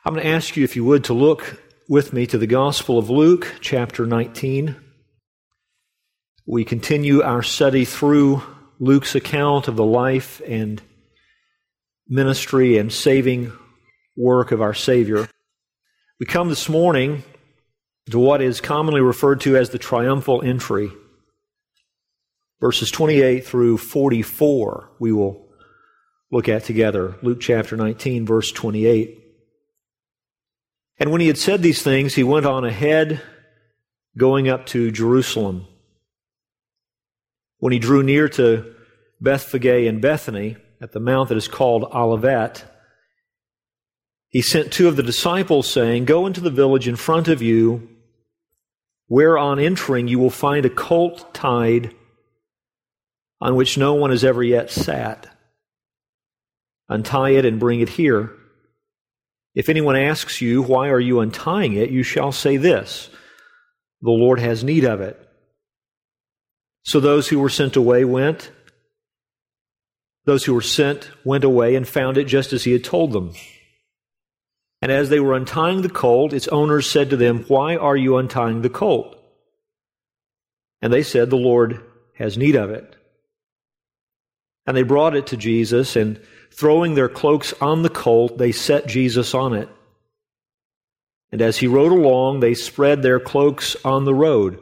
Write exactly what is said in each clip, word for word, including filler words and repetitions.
I'm going to ask you, if you would, to look with me to the Gospel of Luke, chapter nineteen. We continue our study through Luke's account of the life and ministry and saving work of our Savior. We come this morning to what is commonly referred to as the triumphal entry. Verses twenty-eight through forty-four we will look at together. Luke chapter nineteen, verse twenty-eight. And when he had said these things, he went on ahead, going up to Jerusalem. When he drew near to Bethphage and Bethany, at the mount that is called Olivet, he sent two of the disciples, saying, "Go into the village in front of you, where on entering you will find a colt tied, on which no one has ever yet sat. Untie it and bring it here. If anyone asks you, 'Why are you untying it?' you shall say this, 'The Lord has need of it.'" So those who were sent away went. Those who were sent went away and found it just as he had told them. And as they were untying the colt, its owners said to them, "Why are you untying the colt?" And they said, "The Lord has need of it." And they brought it to Jesus, and throwing their cloaks on the colt, they set Jesus on it. And as he rode along, they spread their cloaks on the road.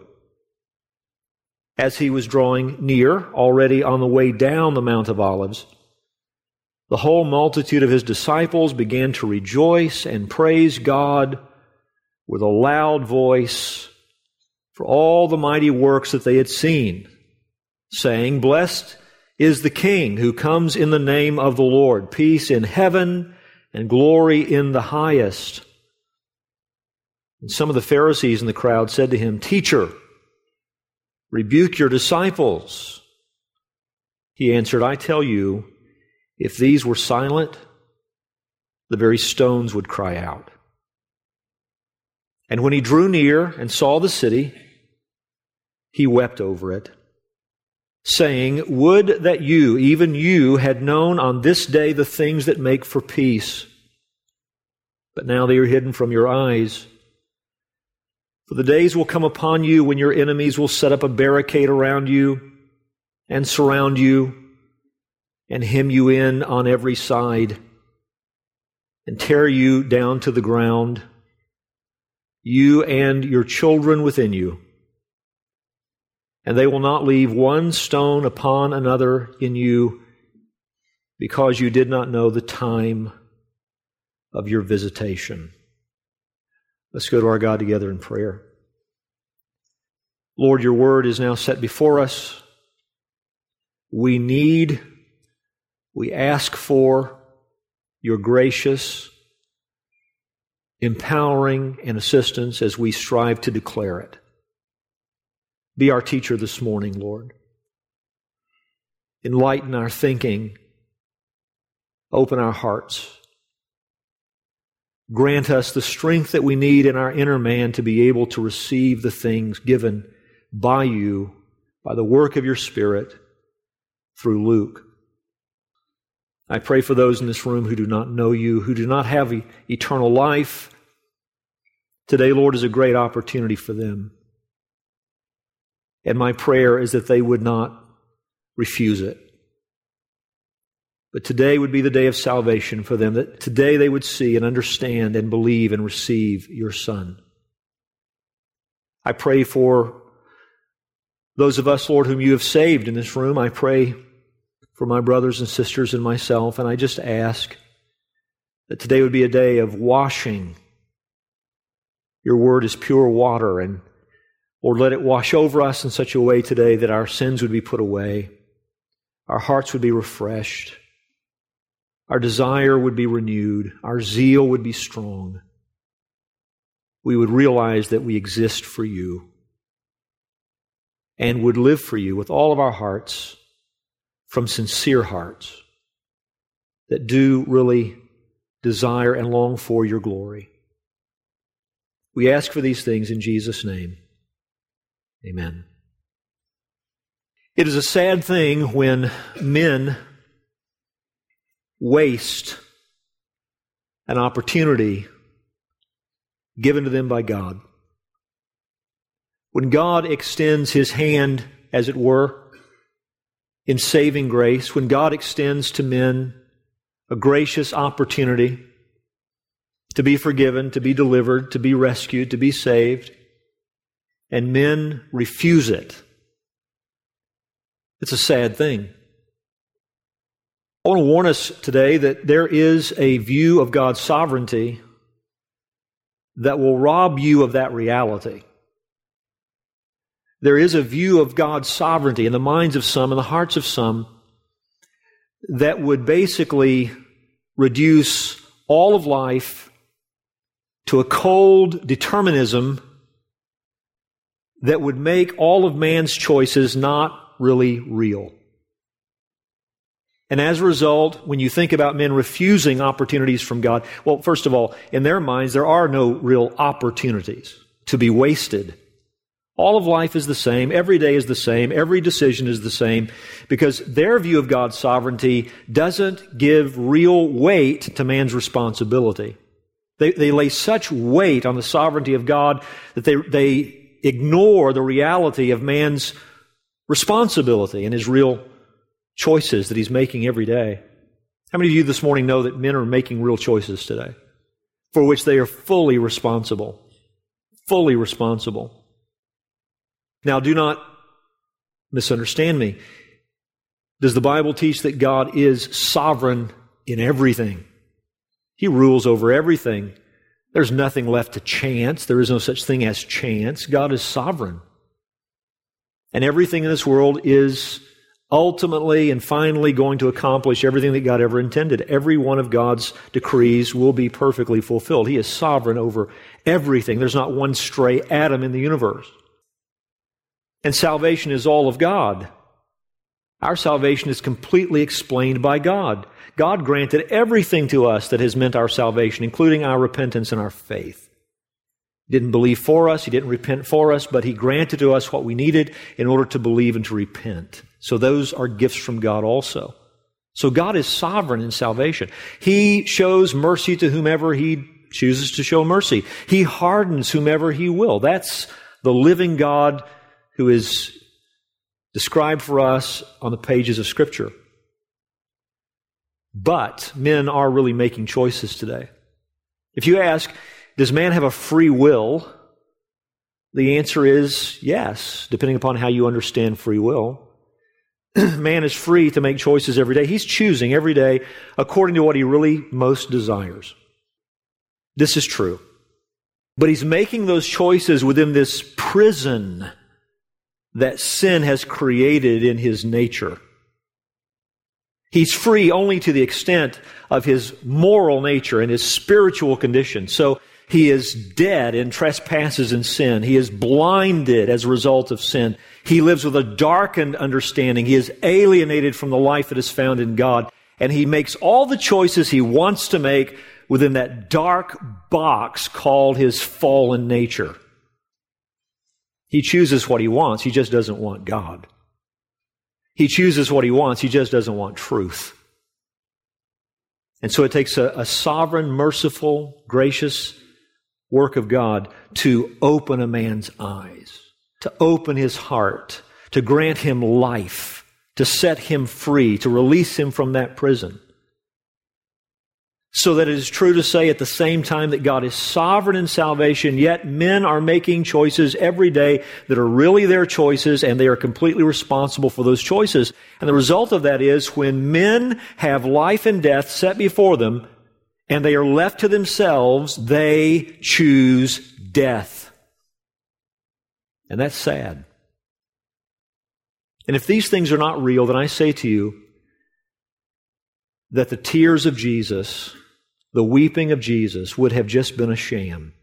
As he was drawing near, already on the way down the Mount of Olives, the whole multitude of his disciples began to rejoice and praise God with a loud voice for all the mighty works that they had seen, saying, "Blessed is the King who comes in the name of the Lord, peace in heaven and glory in the highest." And some of the Pharisees in the crowd said to him, "Teacher, rebuke your disciples." He answered, "I tell you, if these were silent, the very stones would cry out." And when he drew near and saw the city, he wept over it, saying, "Would that you, even you, had known on this day the things that make for peace. But now they are hidden from your eyes. For the days will come upon you when your enemies will set up a barricade around you and surround you and hem you in on every side and tear you down to the ground, you and your children within you. And they will not leave one stone upon another in you, because you did not know the time of your visitation." Let's go to our God together in prayer. Lord, your word is now set before us. We need, we ask for your gracious, empowering, and assistance as we strive to declare it. Be our teacher this morning, Lord. Enlighten our thinking. Open our hearts. Grant us the strength that we need in our inner man to be able to receive the things given by you, by the work of your Spirit, through Luke. I pray for those in this room who do not know you, who do not have eternal life. Today, Lord, is a great opportunity for them. And my prayer is that they would not refuse it. But today would be the day of salvation for them, that today they would see and understand and believe and receive your Son. I pray for those of us, Lord, whom you have saved in this room. I pray for my brothers and sisters and myself, and I just ask that today would be a day of washing. Your word is pure water, and Lord, let it wash over us in such a way today that our sins would be put away, our hearts would be refreshed, our desire would be renewed, our zeal would be strong. We would realize that we exist for you and would live for you with all of our hearts, from sincere hearts that do really desire and long for your glory. We ask for these things in Jesus' name. Amen. It is a sad thing when men waste an opportunity given to them by God. When God extends His hand, as it were, in saving grace, when God extends to men a gracious opportunity to be forgiven, to be delivered, to be rescued, to be saved, and men refuse it, it's a sad thing. I want to warn us today that there is a view of God's sovereignty that will rob you of that reality. There is a view of God's sovereignty in the minds of some, in the hearts of some, that would basically reduce all of life to a cold determinism that would make all of man's choices not really real. And as a result, when you think about men refusing opportunities from God, well, first of all, in their minds, there are no real opportunities to be wasted. All of life is the same. Every day is the same. Every decision is the same, because their view of God's sovereignty doesn't give real weight to man's responsibility. They, they lay such weight on the sovereignty of God that they, they ignore the reality of man's responsibility and his real choices that he's making every day. How many of you this morning know that men are making real choices today for which they are fully responsible? Fully responsible. Now, do not misunderstand me. Does the Bible teach that God is sovereign in everything? He rules over everything. There's nothing left to chance. There is no such thing as chance. God is sovereign. And everything in this world is ultimately and finally going to accomplish everything that God ever intended. Every one of God's decrees will be perfectly fulfilled. He is sovereign over everything. There's not one stray atom in the universe. And salvation is all of God. Our salvation is completely explained by God. God granted everything to us that has meant our salvation, including our repentance and our faith. He didn't believe for us, He didn't repent for us, but He granted to us what we needed in order to believe and to repent. So those are gifts from God also. So God is sovereign in salvation. He shows mercy to whomever He chooses to show mercy. He hardens whomever He will. That's the living God who is described for us on the pages of Scripture. But men are really making choices today. If you ask, does man have a free will? The answer is yes, depending upon how you understand free will. Man is free to make choices every day. He's choosing every day according to what he really most desires. This is true. But he's making those choices within this prison that sin has created in his nature. He's free only to the extent of his moral nature and his spiritual condition. So he is dead in trespasses and sin. He is blinded as a result of sin. He lives with a darkened understanding. He is alienated from the life that is found in God. And he makes all the choices he wants to make within that dark box called his fallen nature. He chooses what he wants. He just doesn't want God. He chooses what he wants. He just doesn't want truth. And so it takes a, a sovereign, merciful, gracious work of God to open a man's eyes, to open his heart, to grant him life, to set him free, to release him from that prison. So that it is true to say at the same time that God is sovereign in salvation, yet men are making choices every day that are really their choices, and they are completely responsible for those choices. And the result of that is when men have life and death set before them, and they are left to themselves, they choose death. And that's sad. And if these things are not real, then I say to you that the tears of Jesus, the weeping of Jesus, would have just been a sham.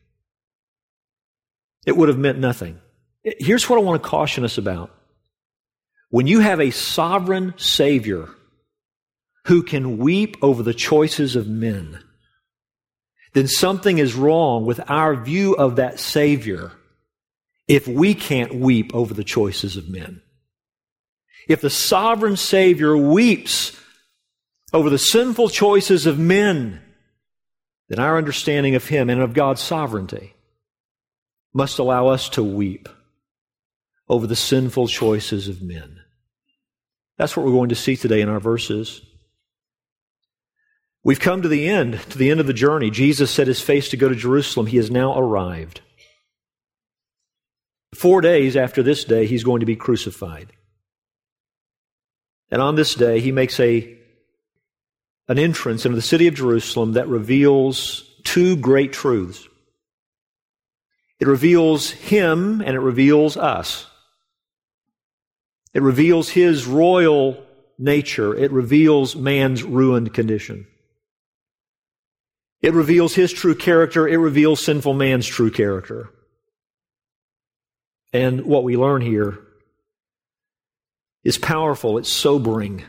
It would have meant nothing. Here's what I want to caution us about. When you have a sovereign Savior who can weep over the choices of men, then something is wrong with our view of that Savior if we can't weep over the choices of men. If the sovereign Savior weeps over the sinful choices of men, then our understanding of Him and of God's sovereignty must allow us to weep over the sinful choices of men. That's what we're going to see today in our verses. We've come to the end, to the end of the journey. Jesus set his face to go to Jerusalem. He has now arrived. Four days after this day, he's going to be crucified. And on this day, he makes a, an entrance into the city of Jerusalem that reveals two great truths. It reveals him and it reveals us. It reveals his royal nature. It reveals man's ruined condition. It reveals his true character. It reveals sinful man's true character. And what we learn here is powerful. It's sobering.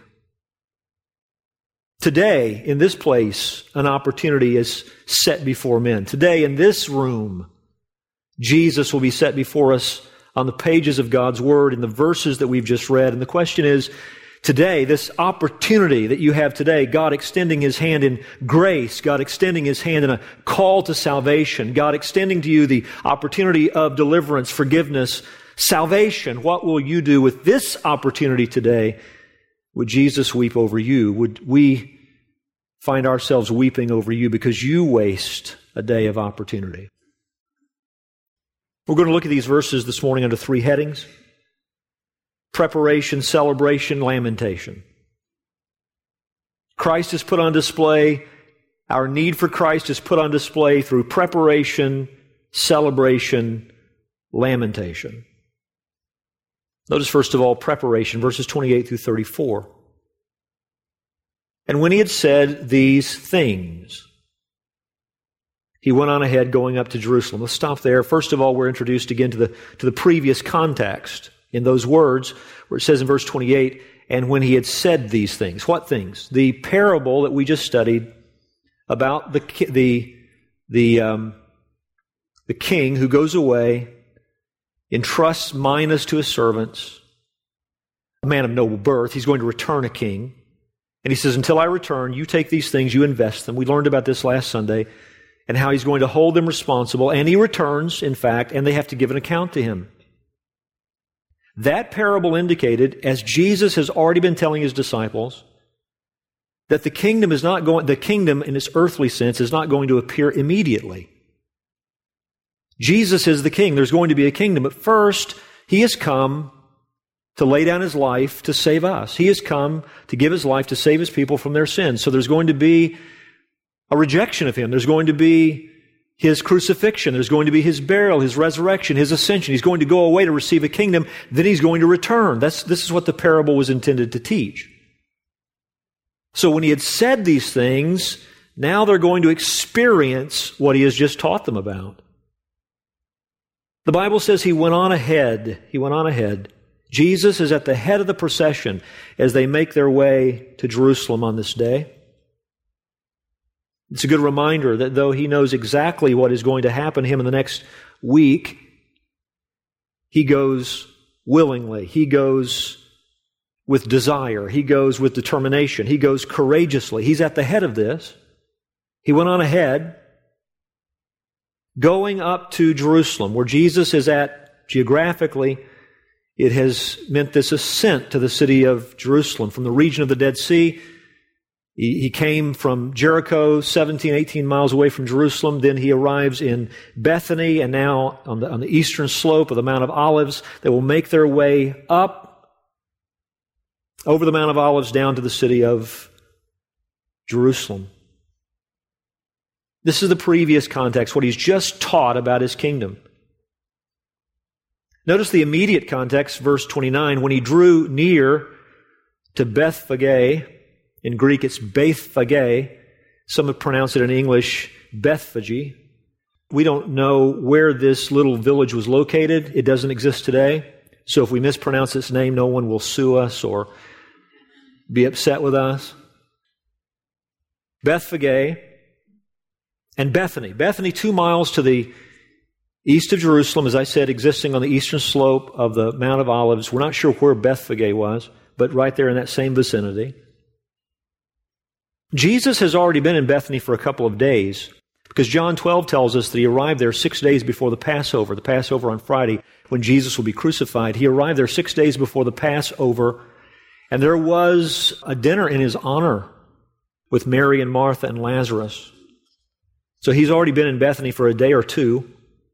Today, in this place, an opportunity is set before men. Today, in this room, Jesus will be set before us on the pages of God's Word in the verses that we've just read. And the question is, today, this opportunity that you have today, God extending His hand in grace, God extending His hand in a call to salvation, God extending to you the opportunity of deliverance, forgiveness, salvation. What will you do with this opportunity today? Would Jesus weep over you? Would we find ourselves weeping over you because you waste a day of opportunity? We're going to look at these verses this morning under three headings: preparation, celebration, lamentation. Christ is put on display. Our need for Christ is put on display through preparation, celebration, lamentation. Notice first of all, preparation, verses twenty-eight through thirty-four. And when he had said these things, he went on ahead going up to Jerusalem. Let's stop there. First of all, we're introduced again to the, to the previous context in those words where it says in verse twenty-eight, and when he had said these things. What things? The parable that we just studied about the, the, the, um, the king who goes away, entrusts minas to his servants, a man of noble birth. He's going to return a king. And he says, until I return, you take these things, you invest them. We learned about this last Sunday, and how he's going to hold them responsible. And he returns, in fact, and they have to give an account to him. That parable indicated, as Jesus has already been telling his disciples, that the kingdom is not going, the kingdom in its earthly sense is not going to appear immediately. Jesus is the king. There's going to be a kingdom. But first, he has come to lay down his life to save us. He has come to give his life to save his people from their sins. So there's going to be a rejection of him. There's going to be his crucifixion. There's going to be his burial, his resurrection, his ascension. He's going to go away to receive a kingdom. Then he's going to return. That's, this is what the parable was intended to teach. So when he had said these things, now they're going to experience what he has just taught them about. The Bible says he went on ahead. He went on ahead. Jesus is at the head of the procession as they make their way to Jerusalem on this day. It's a good reminder that though he knows exactly what is going to happen to him in the next week, he goes willingly. He goes with desire. He goes with determination. He goes courageously. He's at the head of this. He went on ahead, going up to Jerusalem, where Jesus is at geographically. It has meant this ascent to the city of Jerusalem from the region of the Dead Sea. He, he came from Jericho, seventeen, eighteen miles away from Jerusalem. Then he arrives in Bethany, and now on the, on the eastern slope of the Mount of Olives. They will make their way up over the Mount of Olives down to the city of Jerusalem. This is the previous context, what he's just taught about his kingdom. Notice the immediate context, verse twenty-nine. When he drew near to Bethphage, in Greek it's Bethphage, some have pronounced it in English Bethphage. We don't know where this little village was located. It doesn't exist today. So if we mispronounce its name, no one will sue us or be upset with us. Bethphage and Bethany. Bethany, two miles to the east of Jerusalem, as I said, existing on the eastern slope of the Mount of Olives. We're not sure where Bethphage was, but right there in that same vicinity. Jesus has already been in Bethany for a couple of days, Because John twelve tells us that he arrived there six days before the Passover, the Passover on Friday, when Jesus will be crucified. He arrived there six days before the Passover, and there was a dinner in his honor with Mary and Martha and Lazarus. So he's already been in Bethany for a day or two.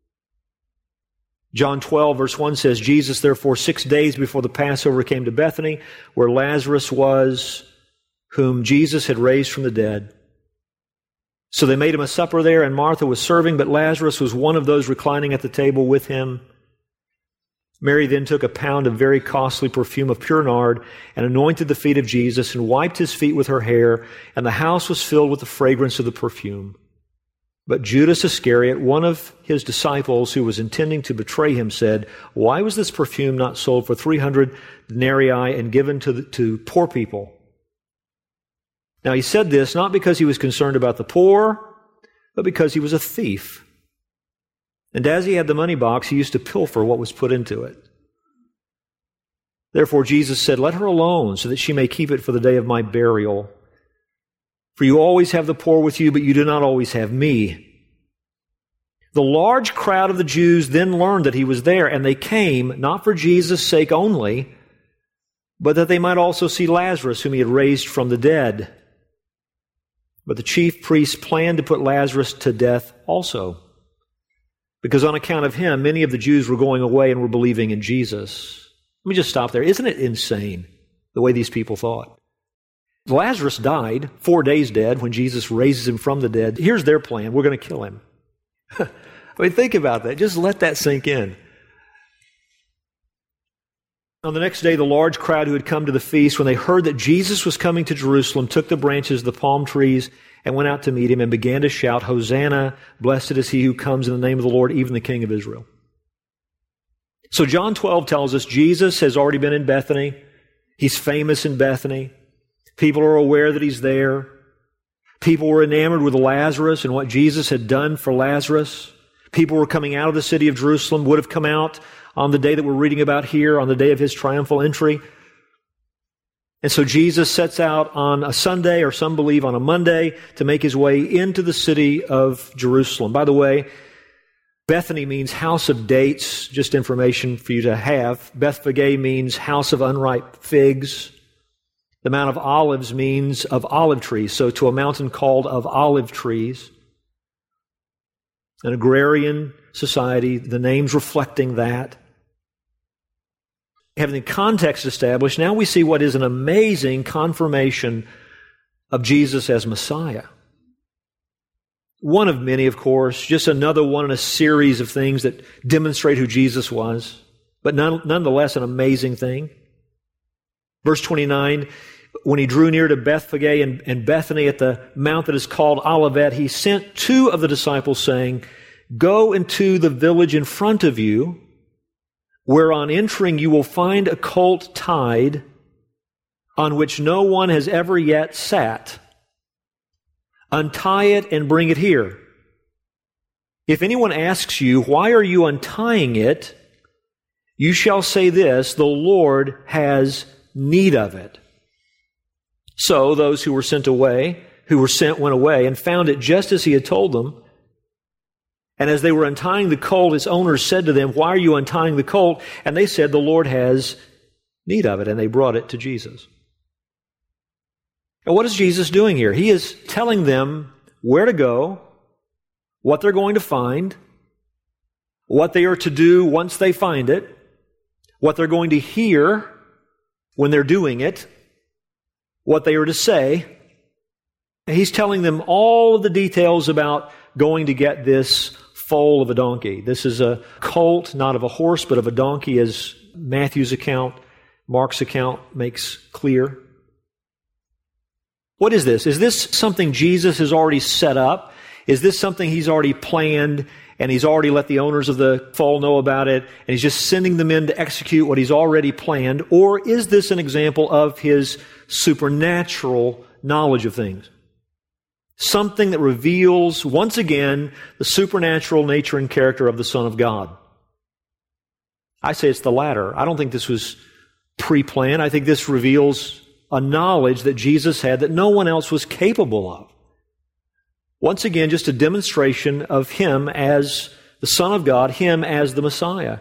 John twelve, verse one says, Jesus, therefore, six days before the Passover came to Bethany, where Lazarus was, whom Jesus had raised from the dead. So they made him a supper there, and Martha was serving, but Lazarus was one of those reclining at the table with him. Mary then took a pound of very costly perfume of pure nard and anointed the feet of Jesus and wiped his feet with her hair, and the house was filled with the fragrance of the perfume. But Judas Iscariot, one of his disciples who was intending to betray him, said, "Why was this perfume not sold for three hundred denarii and given to, the, to poor people?" Now he said this not because he was concerned about the poor, but because he was a thief. And as he had the money box, he used to pilfer what was put into it. Therefore Jesus said, "Let her alone, so that she may keep it for the day of my burial. For you always have the poor with you, but you do not always have me." The large crowd of the Jews then learned that he was there, and they came, not for Jesus' sake only, but that they might also see Lazarus, whom he had raised from the dead. But the chief priests planned to put Lazarus to death also, because on account of him, many of the Jews were going away and were believing in Jesus. Let me just stop there. Isn't it insane, the way these people thought? Lazarus died, four days dead, when Jesus raises him from the dead. Here's their plan. We're going to kill him. I mean, think about that. Just let that sink in. On the next day, the large crowd who had come to the feast, when they heard that Jesus was coming to Jerusalem, took the branches of the palm trees and went out to meet him and began to shout, "Hosanna, blessed is he who comes in the name of the Lord, even the King of Israel." So John twelve tells us Jesus has already been in Bethany. He's famous in Bethany. People are aware that he's there. People were enamored with Lazarus and what Jesus had done for Lazarus. People were coming out of the city of Jerusalem, would have come out on the day that we're reading about here, on the day of his triumphal entry. And so Jesus sets out on a Sunday, or some believe on a Monday, to make his way into the city of Jerusalem. By the way, Bethany means house of dates, just information for you to have. Bethphage means house of unripe figs. The Mount of Olives means of olive trees, so to a mountain called of olive trees. An agrarian society, the name's reflecting that. Having the context established, now we see what is an amazing confirmation of Jesus as Messiah. One of many, of course, just another one in a series of things that demonstrate who Jesus was, but none, nonetheless an amazing thing. Verse twenty-nine, when he drew near to Bethphage and, and Bethany at the mount that is called Olivet, he sent two of the disciples, saying, "Go into the village in front of you, where on entering you will find a colt tied, on which no one has ever yet sat. Untie it and bring it here. If anyone asks you, 'Why are you untying it?' you shall say this, 'The Lord has need of it.'" So those who were sent away, who were sent went away and found it just as he had told them. And as they were untying the colt, its owners said to them, "Why are you untying the colt?" And they said, "The Lord has need of it." And they brought it to Jesus. And what is Jesus doing here? He is telling them where to go, what they're going to find, what they are to do once they find it, what they're going to hear when they're doing it, what they are to say. And he's telling them all of the details about going to get this foal of a donkey. This is a colt, not of a horse, but of a donkey, as Matthew's account, Mark's account makes clear. What is this? Is this something Jesus has already set up? Is this something he's already planned and he's already let the owners of the foal know about it and he's just sending them in to execute what he's already planned? Or is this an example of his supernatural knowledge of things? Something that reveals, once again, the supernatural nature and character of the Son of God. I say it's the latter. I don't think this was pre-planned. I think this reveals a knowledge that Jesus had that no one else was capable of. Once again, just a demonstration of Him as the Son of God, Him as the Messiah.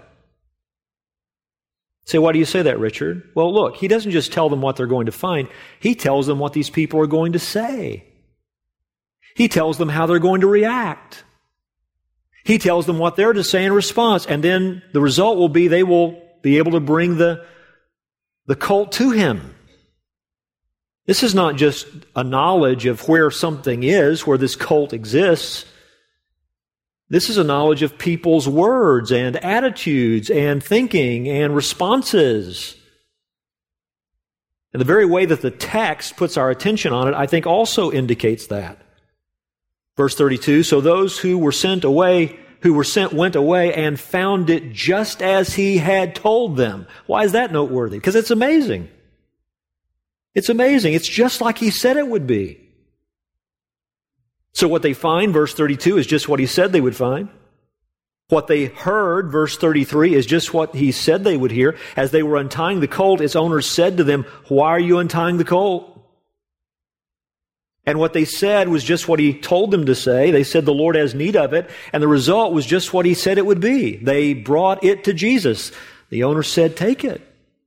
Say, why do you say that, Richard? Well, look, He doesn't just tell them what they're going to find. He tells them what these people are going to say. He tells them how they're going to react. He tells them what they're to say in response. And then the result will be they will be able to bring the, the cult to Him. This is not just a knowledge of where something is, where this cult exists. This is a knowledge of people's words and attitudes and thinking and responses. And the very way that the text puts our attention on it, I think also indicates that. Verse thirty-two, so those who were sent away, who were sent went away and found it just as He had told them. Why is that noteworthy? Because it's amazing. It's amazing. It's just like He said it would be. So what they find, verse thirty-two, is just what He said they would find. What they heard, verse thirty-three, is just what He said they would hear. As they were untying the colt, its owner said to them, why are you untying the colt? And what they said was just what He told them to say. They said the Lord has need of it. And the result was just what He said it would be. They brought it to Jesus. The owner said, take it.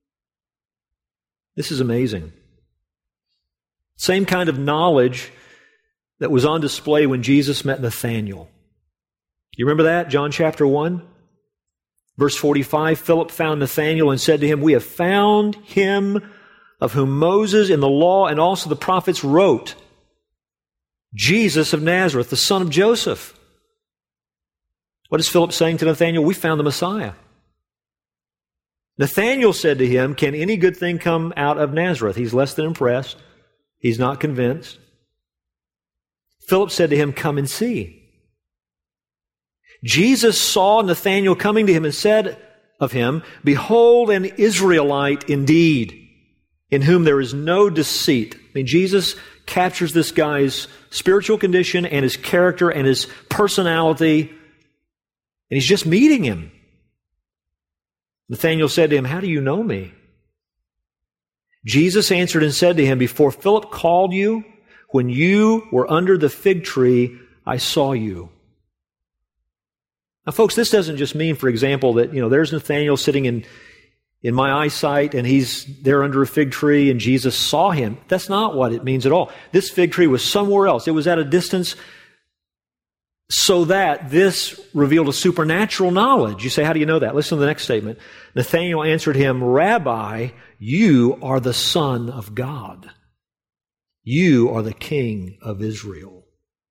This is amazing. Same kind of knowledge that was on display when Jesus met Nathanael. You remember that? John chapter one? Verse forty-five, Philip found Nathanael and said to him, we have found him of whom Moses in the law and also the prophets wrote, Jesus of Nazareth, the son of Joseph. What is Philip saying to Nathanael? We found the Messiah. Nathanael said to him, can any good thing come out of Nazareth? He's less than impressed. He's not convinced. Philip said to him, come and see. Jesus saw Nathanael coming to him and said of him, behold, an Israelite indeed, in whom there is no deceit. I mean, Jesus captures this guy's spiritual condition and his character and his personality, and he's just meeting him. Nathanael said to him, how do you know me? Jesus answered and said to him, before Philip called you, when you were under the fig tree, I saw you. Now, folks, this doesn't just mean, for example, that, you know, there's Nathanael sitting in, in my eyesight and he's there under a fig tree and Jesus saw him. That's not what it means at all. This fig tree was somewhere else. It was at a distance so that this revealed a supernatural knowledge. You say, how do you know that? Listen to the next statement. Nathanael answered him, Rabbi, you are the Son of God. You are the King of Israel.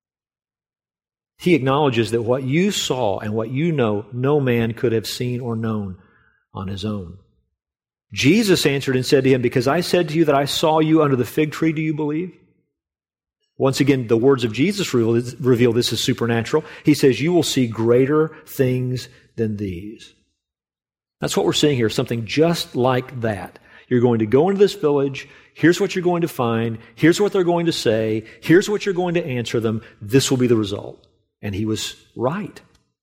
He acknowledges that what you saw and what you know, no man could have seen or known on his own. Jesus answered and said to him, because I said to you that I saw you under the fig tree, do you believe? Once again, the words of Jesus reveal, reveal this is supernatural. He says, you will see greater things than these. That's what we're seeing here, something just like that. You're going to go into this village. Here's what you're going to find. Here's what they're going to say. Here's what you're going to answer them. This will be the result. And he was right.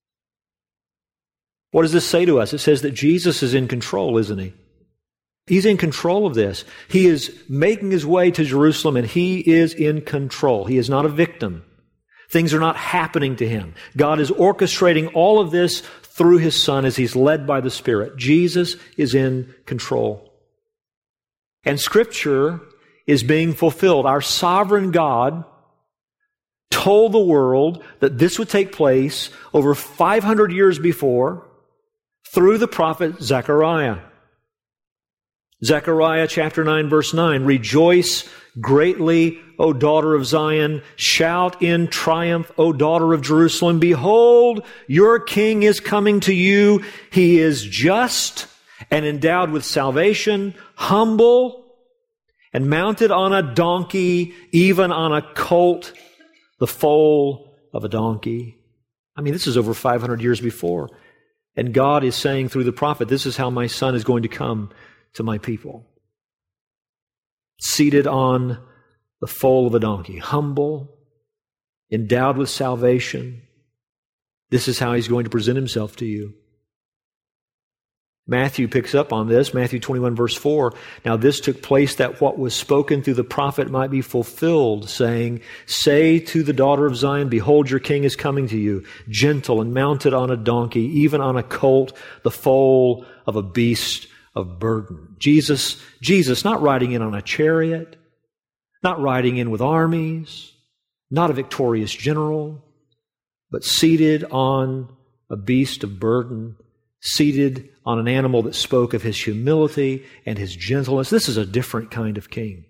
What does this say to us? It says that Jesus is in control, isn't he? He's in control of this. He is making his way to Jerusalem and he is in control. He is not a victim. Things are not happening to him. God is orchestrating all of this through his Son as he's led by the Spirit. Jesus is in control. And Scripture is being fulfilled. Our sovereign God told the world that this would take place over five hundred years before through the prophet Zechariah. Zechariah chapter nine, verse nine, rejoice greatly, O daughter of Zion. Shout in triumph, O daughter of Jerusalem. Behold, your king is coming to you. He is just and endowed with salvation, humble and mounted on a donkey, even on a colt, the foal of a donkey. I mean, this is over five hundred years before. And God is saying through the prophet, this is how my Son is going to come to my people. Seated on the foal of a donkey, humble, endowed with salvation. This is how he's going to present himself to you. Matthew picks up on this, Matthew twenty-one, verse four. Now this took place that what was spoken through the prophet might be fulfilled, saying, Say to the daughter of Zion, Behold, your king is coming to you, gentle and mounted on a donkey, even on a colt, the foal of a beast of burden. Jesus, Jesus not riding in on a chariot, not riding in with armies, not a victorious general, but seated on a beast of burden, seated on an animal that spoke of his humility and his gentleness. This is a different kind of king.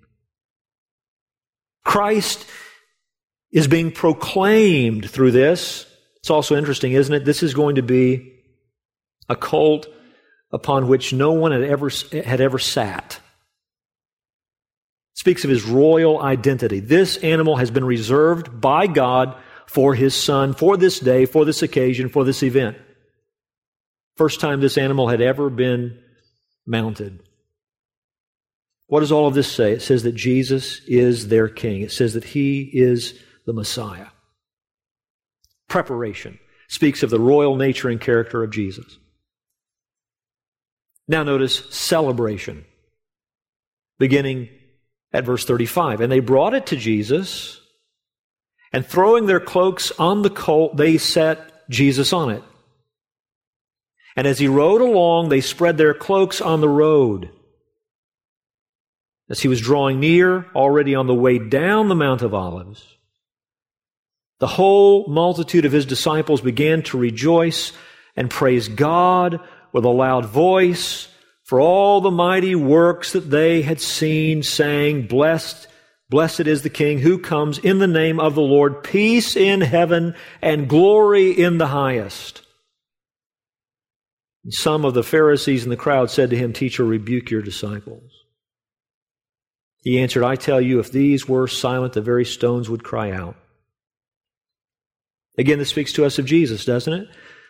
Christ is being proclaimed through this. It's also interesting, isn't it? This is going to be a colt upon which no one had ever, had ever sat. It speaks of his royal identity. This animal has been reserved by God for his Son, for this day, for this occasion, for this event. First time this animal had ever been mounted. What does all of this say? It says that Jesus is their king. It says that he is the Messiah. Preparation speaks of the royal nature and character of Jesus. Now notice celebration, beginning at verse thirty-five. And they brought it to Jesus, and throwing their cloaks on the colt, they set Jesus on it. And as he rode along, they spread their cloaks on the road. As he was drawing near, already on the way down the Mount of Olives, the whole multitude of his disciples began to rejoice and praise God with a loud voice for all the mighty works that they had seen, saying, Blessed, blessed is the King who comes in the name of the Lord, peace in heaven and glory in the highest. And some of the Pharisees in the crowd said to him, Teacher, rebuke your disciples. He answered, I tell you, if these were silent, the very stones would cry out. Again, this speaks to us of Jesus, doesn't it?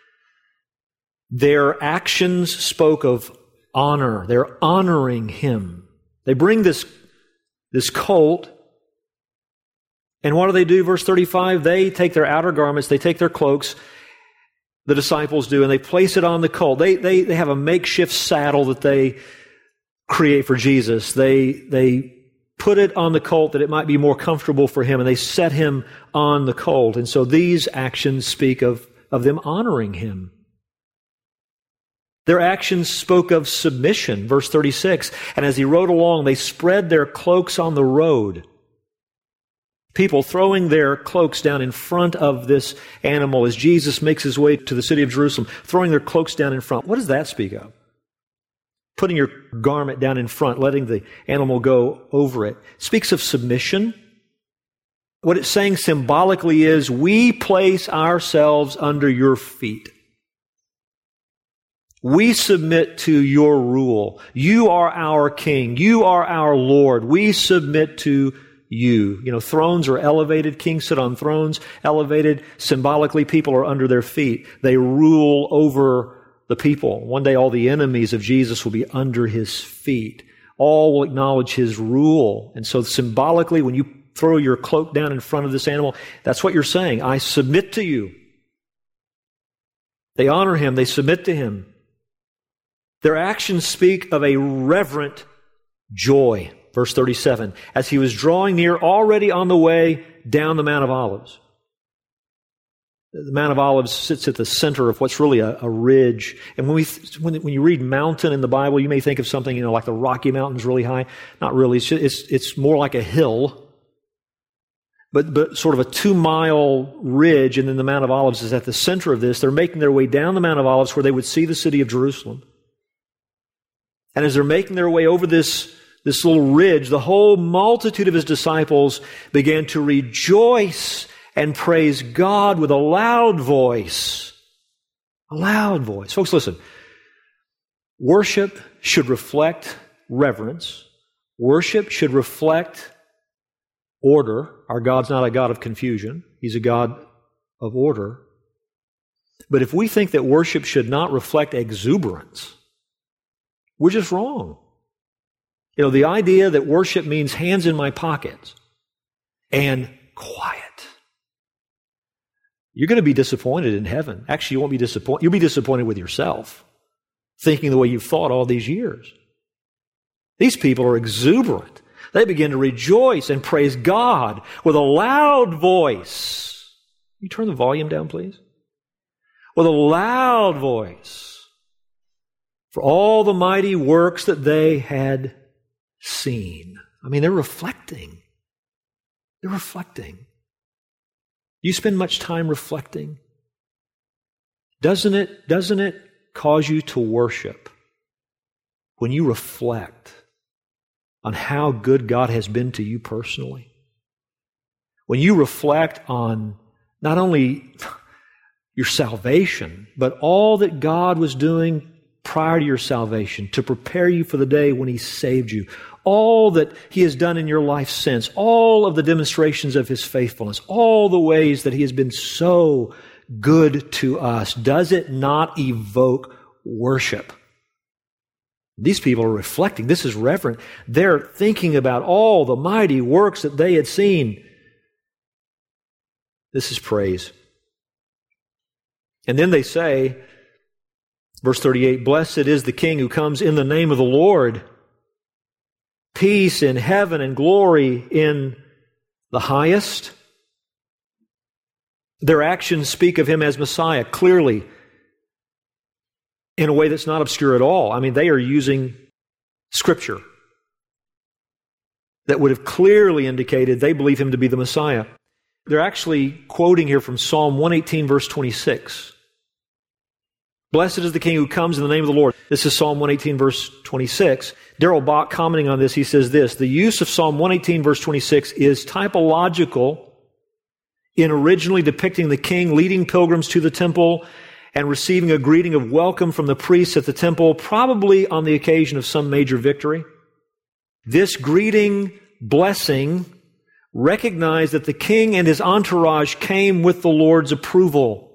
Their actions spoke of honor. They're honoring him. They bring this, this colt, and what do they do? Verse thirty-five, they take their outer garments, they take their cloaks, the disciples do, and they place it on the colt. They, they, they have a makeshift saddle that they create for Jesus. They, they put it on the colt that it might be more comfortable for him, and they set him on the colt. And so these actions speak of, of them honoring him. Their actions spoke of submission. Verse thirty-six, and as he rode along, they spread their cloaks on the road. People throwing their cloaks down in front of this animal as Jesus makes his way to the city of Jerusalem, throwing their cloaks down in front. What does that speak of? Putting your garment down in front, letting the animal go over it. It speaks of submission. What it's saying symbolically is, we place ourselves under your feet. We submit to your rule. You are our king. You are our Lord. We submit to you. You know, thrones are elevated. Kings sit on thrones, elevated. Symbolically, people are under their feet. They rule over the people. One day, all the enemies of Jesus will be under his feet. All will acknowledge his rule. And so symbolically, when you throw your cloak down in front of this animal, that's what you're saying. I submit to you. They honor him. They submit to him. Their actions speak of a reverent joy. Verse thirty-seven, as he was drawing near, already on the way down the Mount of Olives. The Mount of Olives sits at the center of what's really a, a ridge. And when we when, when you read mountain in the Bible, you may think of something, you know, like the Rocky Mountains really high. Not really. It's just, it's, it's more like a hill, but but sort of a two-mile ridge, and then the Mount of Olives is at the center of this. They're making their way down the Mount of Olives where they would see the city of Jerusalem. And as they're making their way over this This little ridge, the whole multitude of his disciples began to rejoice and praise God with a loud voice. A loud voice. Folks, listen. Worship should reflect reverence. Worship should reflect order. Our God's not a God of confusion. He's a God of order. But if we think that worship should not reflect exuberance, we're just wrong. You know, the idea that worship means hands in my pockets and quiet. You're going to be disappointed in heaven. Actually, you won't be disappointed. You'll be disappointed with yourself, thinking the way you've thought all these years. These people are exuberant. They begin to rejoice and praise God with a loud voice. Can you turn the volume down, please? With a loud voice for all the mighty works that they had seen. I mean, they're reflecting. They're reflecting. Do you spend much time reflecting? Doesn't it, doesn't it cause you to worship when you reflect on how good God has been to you personally? When you reflect on not only your salvation, but all that God was doing prior to your salvation to prepare you for the day when He saved you, all that He has done in your life since, all of the demonstrations of His faithfulness, all the ways that He has been so good to us, does it not evoke worship? These people are reflecting. This is reverent. They're thinking about all the mighty works that they had seen. This is praise. And then they say, verse thirty-eight, "Blessed is the King who comes in the name of the Lord. Peace in heaven and glory in the highest." Their actions speak of Him as Messiah clearly, in a way that's not obscure at all. I mean, they are using Scripture that would have clearly indicated they believe Him to be the Messiah. They're actually quoting here from Psalm one eighteen, verse twenty-six. "Blessed is the King who comes in the name of the Lord." This is Psalm one eighteen, verse twenty-six. Darrell Bach, commenting on this, he says this: "The use of Psalm one eighteen, verse twenty-six is typological in originally depicting the king leading pilgrims to the temple and receiving a greeting of welcome from the priests at the temple, probably on the occasion of some major victory. This greeting, blessing, recognized that the king and his entourage came with the Lord's approval.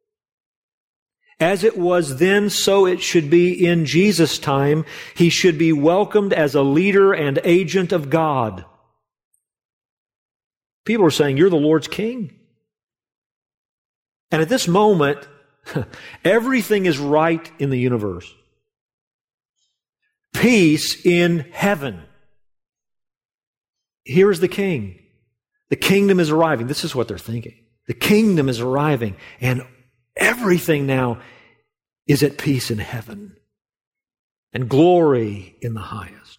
As it was then, so it should be in Jesus' time. He should be welcomed as a leader and agent of God." People are saying, "You're the Lord's king." And at this moment, everything is right in the universe. Peace in heaven. Here is the king. The kingdom is arriving. This is what they're thinking. The kingdom is arriving, and everything now is at peace in heaven and glory in the highest.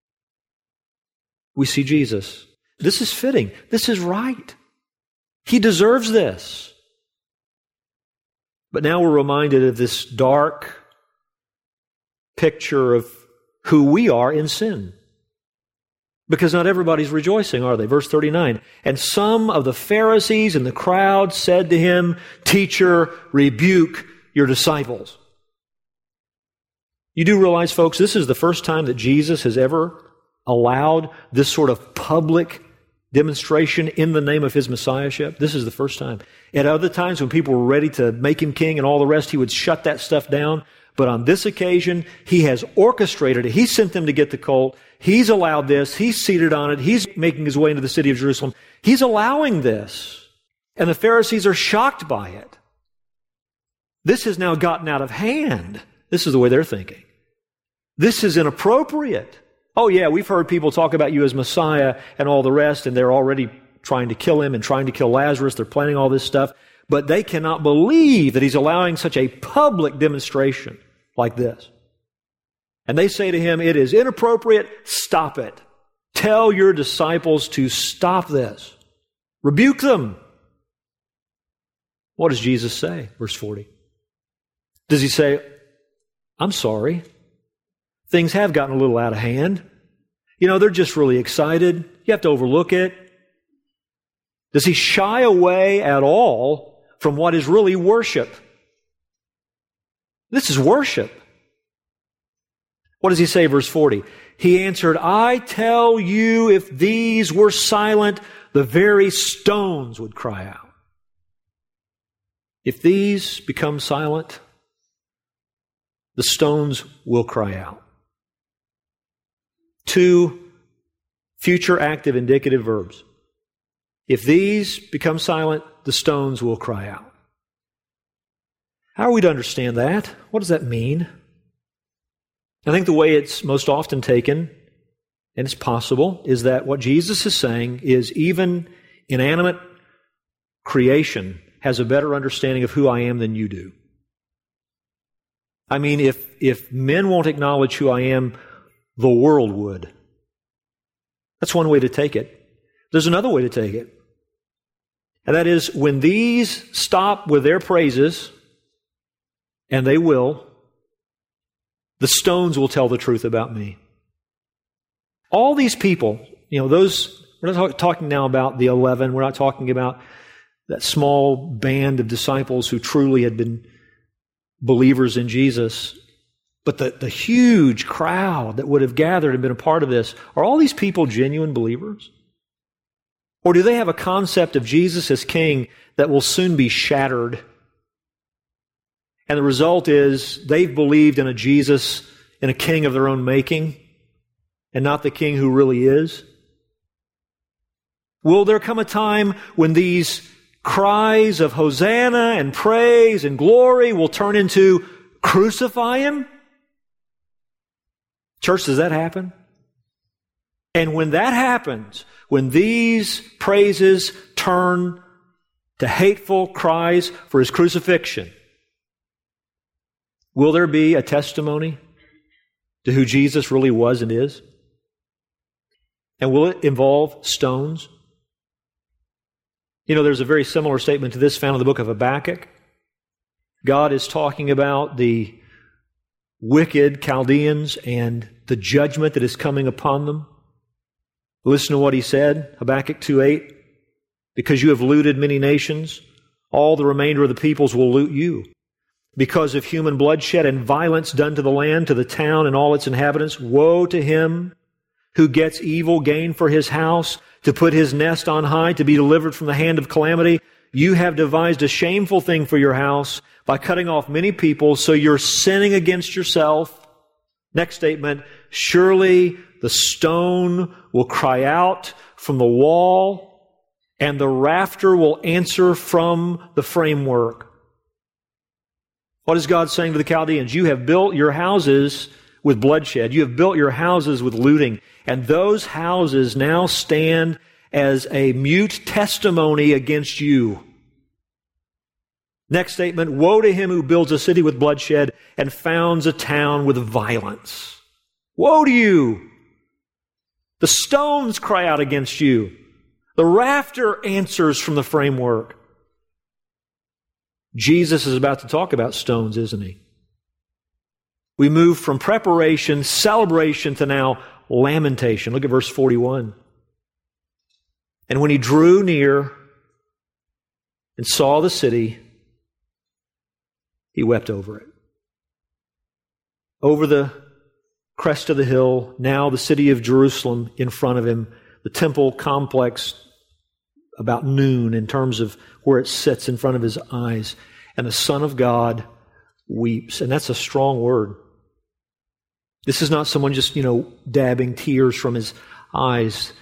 We see Jesus. This is fitting. This is right. He deserves this. But now we're reminded of this dark picture of who we are in sin. Because not everybody's rejoicing, are they? Verse thirty-nine, "And some of the Pharisees in the crowd said to Him, 'Teacher, rebuke your disciples.'" You do realize, folks, this is the first time that Jesus has ever allowed this sort of public demonstration in the name of His Messiahship. This is the first time. At other times when people were ready to make Him king and all the rest, He would shut that stuff down. But on this occasion, He has orchestrated it. He sent them to get the colt. He's allowed this. He's seated on it. He's making His way into the city of Jerusalem. He's allowing this. And the Pharisees are shocked by it. This has now gotten out of hand. This is the way they're thinking. This is inappropriate. Oh yeah, we've heard people talk about you as Messiah and all the rest, and they're already trying to kill Him and trying to kill Lazarus. They're planning all this stuff. But they cannot believe that He's allowing such a public demonstration like this. And they say to Him, "It is inappropriate. Stop it. Tell your disciples to stop this. Rebuke them." What does Jesus say? Verse forty. Does He say, "I'm sorry. Things have gotten a little out of hand. You know, they're just really excited. You have to overlook it"? Does He shy away at all from what is really worship? This is worship. What does He say, verse forty? He answered, "I tell you, if these were silent, the very stones would cry out." If these become silent, the stones will cry out. Two future active indicative verbs. If these become silent, the stones will cry out. How are we to understand that? What does that mean? I think the way it's most often taken, and it's possible, is that what Jesus is saying is even inanimate creation has a better understanding of who I am than you do. I mean, if, if men won't acknowledge who I am, the world would. That's one way to take it. There's another way to take it. And that is, when these stop with their praises, and they will, the stones will tell the truth about me. All these people, you know, those, we're not talk, talking now about the eleven, we're not talking about that small band of disciples who truly had been believers in Jesus, but the, the huge crowd that would have gathered and been a part of this, are all these people genuine believers? Or do they have a concept of Jesus as king that will soon be shattered? And the result is they've believed in a Jesus, in a king of their own making, and not the king who really is? Will there come a time when these cries of Hosanna and praise and glory will turn into crucify him? Church, does that happen? And when that happens, when these praises turn to hateful cries for his crucifixion, will there be a testimony to who Jesus really was and is? And will it involve stones? You know, there's a very similar statement to this found in the book of Habakkuk. God is talking about the wicked Chaldeans and the judgment that is coming upon them. Listen to what he said, Habakkuk two eight. Because you have looted many nations, all the remainder of the peoples will loot you. Because of human bloodshed and violence done to the land, to the town and all its inhabitants, woe to him who gets evil gain for his house, to put his nest on high, to be delivered from the hand of calamity. You have devised a shameful thing for your house by cutting off many people, so you're sinning against yourself. Next statement, surely the stone will cry out from the wall, and the rafter will answer from the framework. What is God saying to the Chaldeans? You have built your houses with bloodshed. You have built your houses with looting. And those houses now stand as a mute testimony against you. Next statement, woe to him who builds a city with bloodshed and founds a town with violence. Woe to you! The stones cry out against you. The rafter answers from the framework. Jesus is about to talk about stones, isn't he? We move from preparation, celebration, to now lamentation. Look at verse forty-one. And when he drew near and saw the city, he wept over it. Over the crest of the hill, now the city of Jerusalem in front of him, the temple complex about noon in terms of where it sits in front of his eyes. And the Son of God weeps. And that's a strong word. This is not someone just, you know, dabbing tears from his eyes.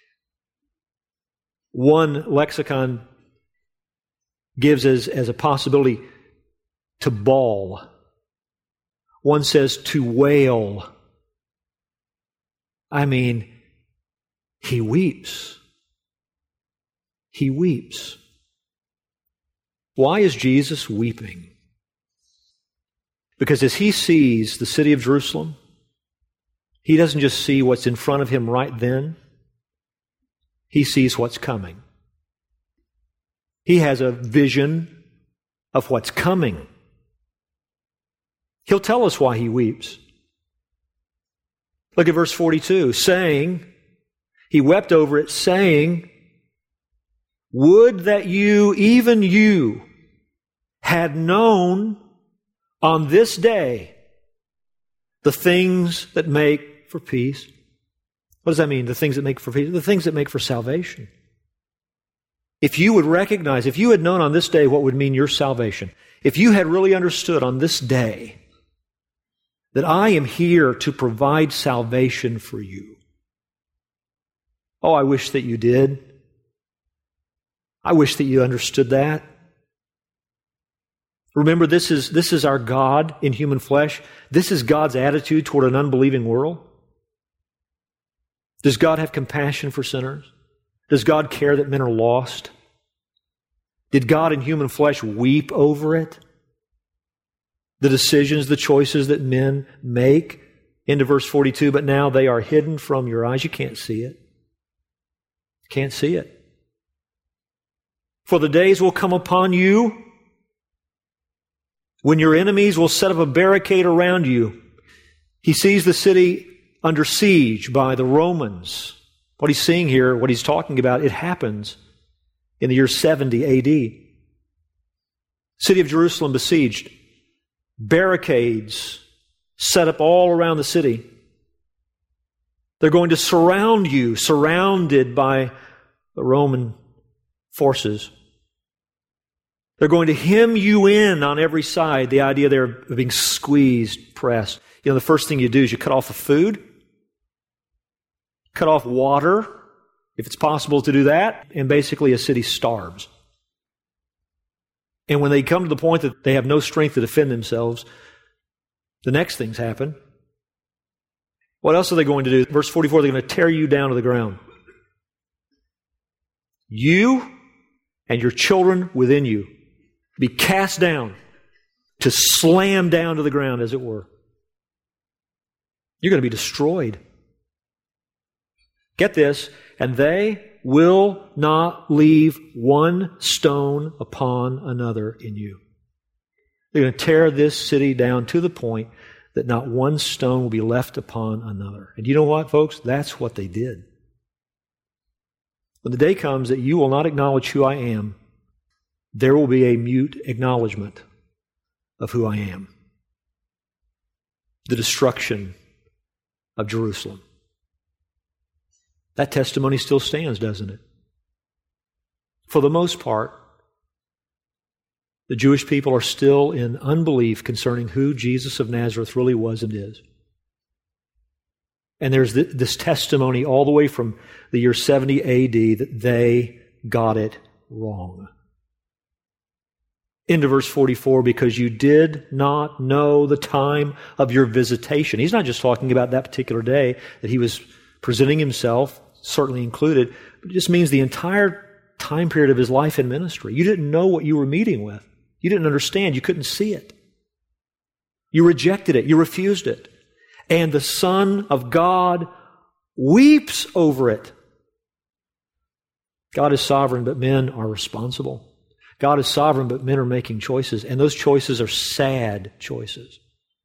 One lexicon gives as, as a possibility to bawl. One says to wail. I mean, he weeps. He weeps. Why is Jesus weeping? Because as he sees the city of Jerusalem, he doesn't just see what's in front of him right then. He sees what's coming. He has a vision of what's coming. He'll tell us why he weeps. Look at verse forty-two, saying, he wept over it, saying, would that you, even you, had known on this day the things that make for peace. What does that mean, the things that make for peace? The things that make for salvation. If you would recognize, if you had known on this day what would mean your salvation, if you had really understood on this day that I am here to provide salvation for you. Oh, I wish that you did. I wish that you understood that. Remember, this is, this is our God in human flesh. This is God's attitude toward an unbelieving world. Does God have compassion for sinners? Does God care that men are lost? Did God in human flesh weep over it? The decisions, the choices that men make? Into verse forty-two, but now they are hidden from your eyes. You can't see it. You can't see it. For the days will come upon you when your enemies will set up a barricade around you. He sees the city under siege by the Romans. What he's seeing here, what he's talking about, it happens in the year seventy A D. City of Jerusalem besieged. Barricades set up all around the city. They're going to surround you, surrounded by the Roman forces. They're going to hem you in on every side. The idea there of being squeezed, pressed. You know, the first thing you do is you cut off the food, cut off water, if it's possible to do that, and basically a city starves. And when they come to the point that they have no strength to defend themselves, the next things happen. What else are they going to do? Verse forty-four, they're going to tear you down to the ground. You and your children within you be cast down, to slam down to the ground, as it were. You're going to be destroyed. Get this, and they will not leave one stone upon another in you. They're going to tear this city down to the point that not one stone will be left upon another. And you know what, folks? That's what they did. When the day comes that you will not acknowledge who I am, there will be a mute acknowledgement of who I am. The destruction of Jerusalem. That testimony still stands, doesn't it? For the most part, the Jewish people are still in unbelief concerning who Jesus of Nazareth really was and is. And there's this testimony all the way from the year seventy A D that they got it wrong. Into verse forty-four, because you did not know the time of your visitation. He's not just talking about that particular day that he was presenting himself, certainly included, but it just means the entire time period of his life and ministry. You didn't know what you were meeting with. You didn't understand. You couldn't see it. You rejected it. You refused it. And the Son of God weeps over it. God is sovereign, but men are responsible. God is sovereign, but men are making choices, and those choices are sad choices.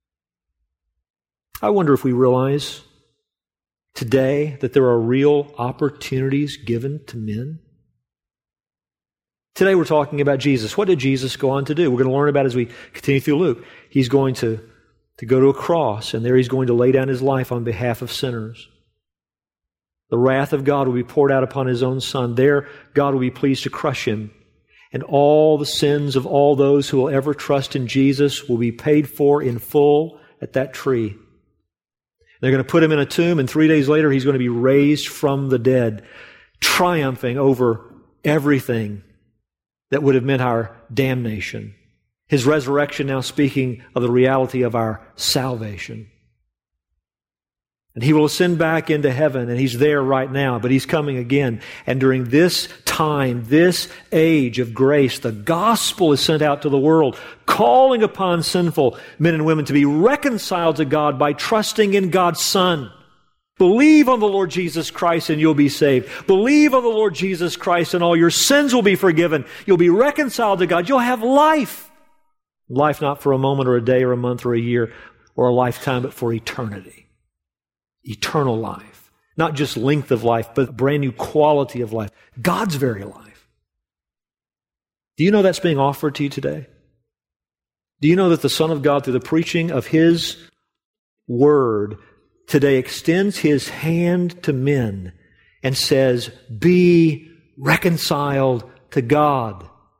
I wonder if we realize today that there are real opportunities given to men. Today we're talking about Jesus. What did Jesus go on to do? We're going to learn about as we continue through Luke. He's going to, to go to a cross, and there he's going to lay down his life on behalf of sinners. The wrath of God will be poured out upon his own Son. There, God will be pleased to crush him. And all the sins of all those who will ever trust in Jesus will be paid for in full at that tree. They're going to put him in a tomb, and three days later he's going to be raised from the dead, triumphing over everything that would have meant our damnation. His resurrection now speaking of the reality of our salvation. And he will ascend back into heaven, and he's there right now, but he's coming again. And during this time, this age of grace, the gospel is sent out to the world, calling upon sinful men and women to be reconciled to God by trusting in God's Son. Believe on the Lord Jesus Christ and you'll be saved. Believe on the Lord Jesus Christ and all your sins will be forgiven. You'll be reconciled to God. You'll have life. Life not for a moment or a day or a month or a year or a lifetime, but for eternity. Eternal life. Not just length of life, but a brand new quality of life. God's very life. Do you know that's being offered to you today? Do you know that the Son of God, through the preaching of His Word, today extends His hand to men and says, be reconciled to God?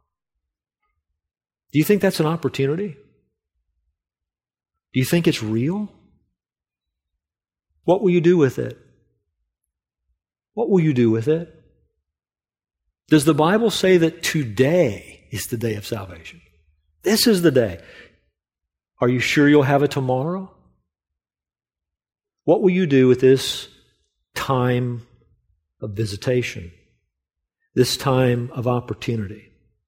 Do you think that's an opportunity? Do you think it's real? What will you do with it? What will you do with it? Does the Bible say that today is the day of salvation? This is the day. Are you sure you'll have a tomorrow? What will you do with this time of visitation, this time of opportunity?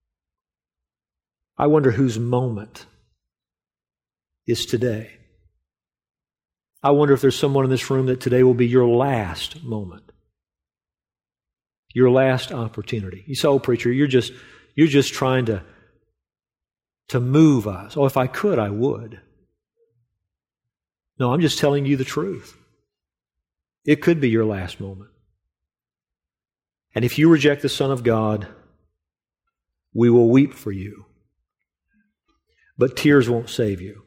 I wonder whose moment is today. I wonder if there's someone in this room that today will be your last moment, your last opportunity. You say, "Oh, preacher, you're just you're just trying to to move us." Oh, if I could, I would. No, I'm just telling you the truth. It could be your last moment. And if you reject the Son of God, we will weep for you. But tears won't save you.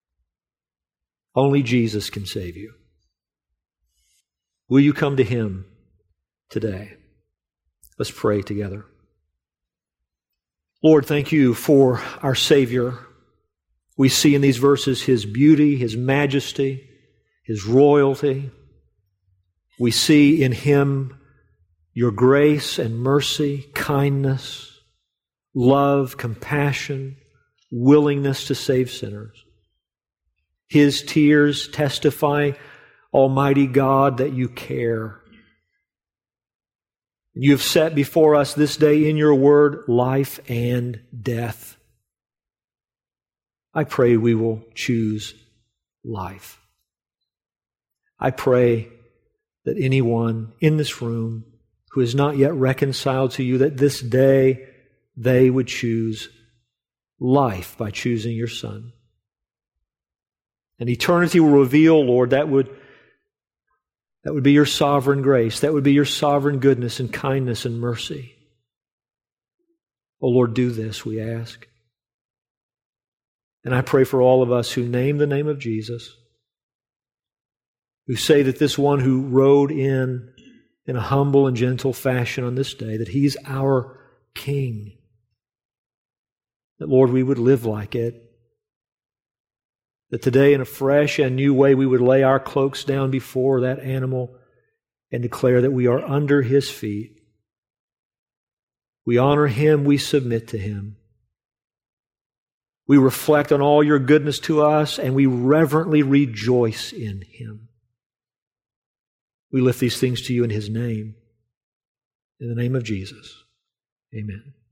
Only Jesus can save you. Will you come to Him today? Let's pray together. Lord, thank you for our Savior. We see in these verses His beauty, His majesty, His royalty. We see in Him your grace and mercy, kindness, love, compassion, willingness to save sinners. His tears testify, Almighty God, that you care. You have set before us this day in your word life and death. I pray we will choose life. I pray that anyone in this room who is not yet reconciled to you, that this day they would choose life by choosing your Son. And eternity will reveal, Lord, that would, that would be your sovereign grace. That would be your sovereign goodness and kindness and mercy. Oh, Lord, do this, we ask. And I pray for all of us who name the name of Jesus, who say that this one who rode in in a humble and gentle fashion on this day, that He's our King. That, Lord, we would live like it. That today in a fresh and new way we would lay our cloaks down before that animal and declare that we are under His feet. We honor Him, we submit to Him. We reflect on all your goodness to us, and we reverently rejoice in Him. We lift these things to you in His name. In the name of Jesus, amen.